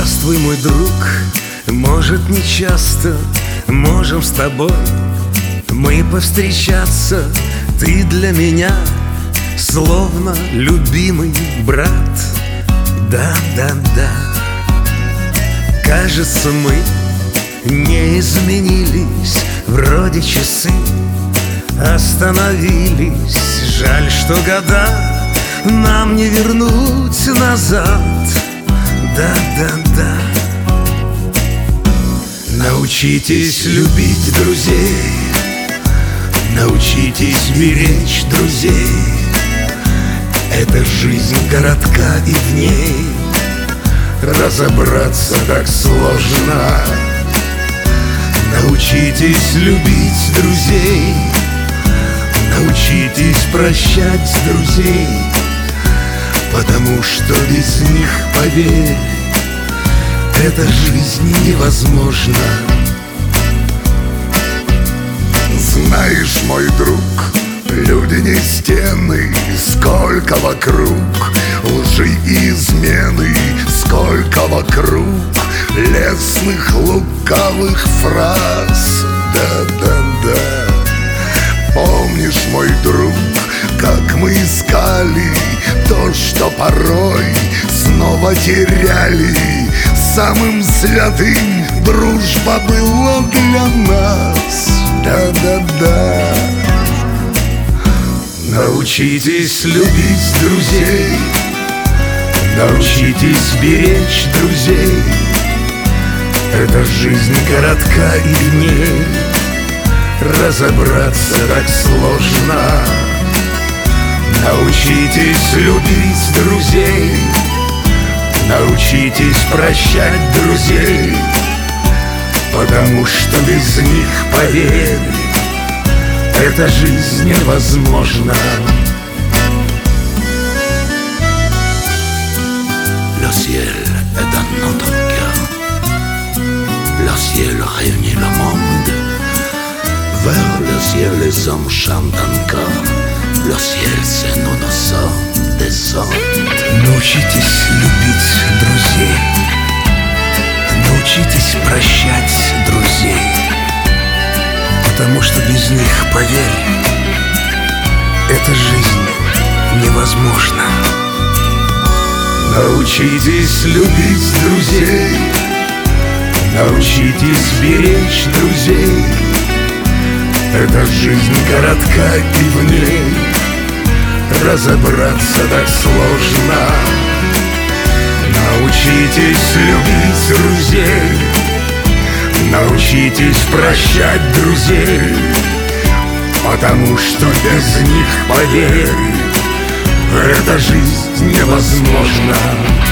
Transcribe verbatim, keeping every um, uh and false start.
Здравствуй, мой друг, может, не часто можем с тобой мы повстречаться. Ты для меня словно любимый брат. Да-да-да. Кажется, мы не изменились, вроде часы остановились. Жаль, что года нам не вернуть назад. Да-да-да. Научитесь любить друзей, научитесь беречь друзей. Это жизнь городка, и в ней разобраться так сложно. Научитесь любить друзей, научитесь прощать друзей, потому что без них, поверь, эта жизнь невозможна. Знаешь, мой друг, люди не стены, сколько вокруг лжи и измены, сколько вокруг лесных лукавых фраз. Да-да-да. Помнишь, мой друг, как мы искали то, что порой снова теряли? Самым святым дружба была для нас. Да-да-да. Научитесь любить друзей, научитесь беречь друзей. Это жизнь городка, и в ней разобраться так сложно. Научитесь любить друзей, научитесь прощать друзей, потому что без них, поверь, эта жизнь невозможна. Le ciel est dans notre cœur. Le ciel réunit le monde. Vers le ciel les hommes chantent encore. Le ciel c'est nous, nous sommes des hommes. Научитесь любить друзей, научитесь прощать друзей, потому что без них, поверь, эта жизнь невозможна. Научитесь любить друзей, научитесь беречь друзей. Это жизнь городка, и в ней разобраться так сложно. Научитесь любить друзей, научитесь прощать друзей, потому что без них, поверь, эта жизнь невозможна.